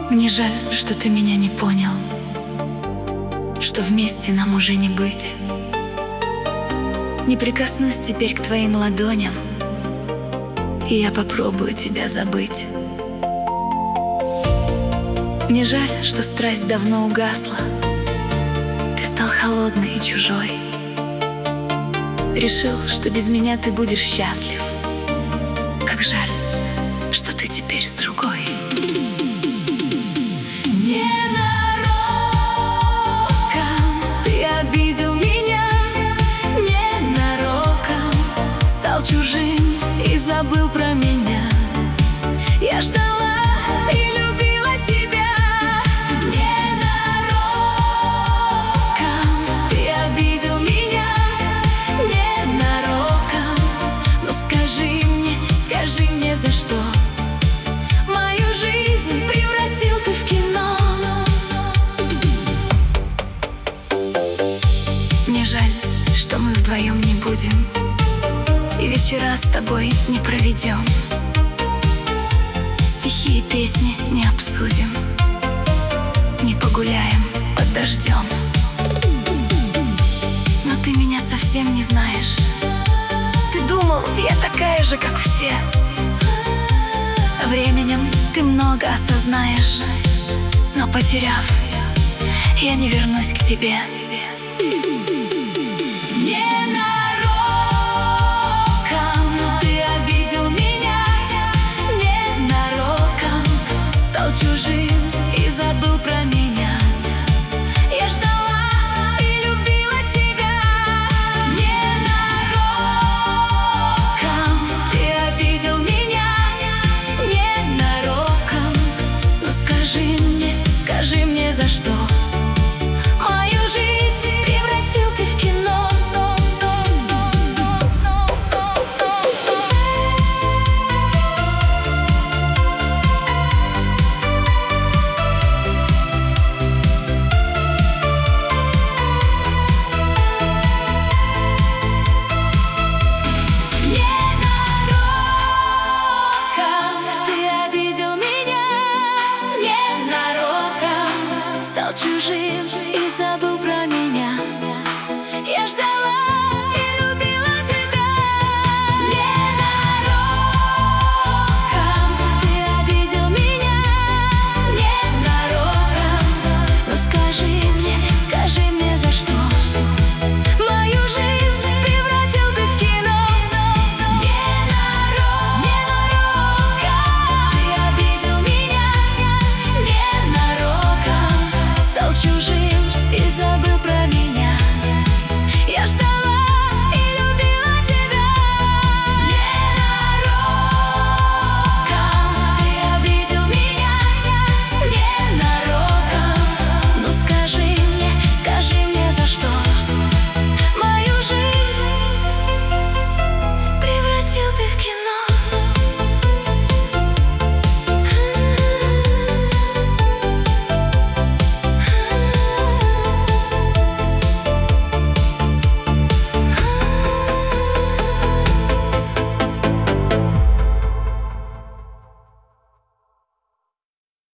Мне жаль, что ты меня не понял, что вместе нам уже не быть. Не прикоснусь теперь к твоим ладоням, и я попробую тебя забыть. Мне жаль, что страсть давно угасла, ты стал холодный и чужой. Решил, что без меня ты будешь счастлив. Как жаль, что ты теперь с другой. Ненароком ты обидел меня, ненароком стал чужим и забыл про меня. Я ждала и любила тебя. Ненароком ты обидел меня, ненароком. Но скажи мне, за что мою жизнь превратил ты в кино. Мне жаль, что мы вдвоем не будем и вечера с тобой не проведем, стихи и песни не обсудим, не погуляем под дождем. Но ты меня совсем не знаешь. Ты думал, я такая же, как все. Со временем ты много осознаешь, но потеряв, я не вернусь к тебе.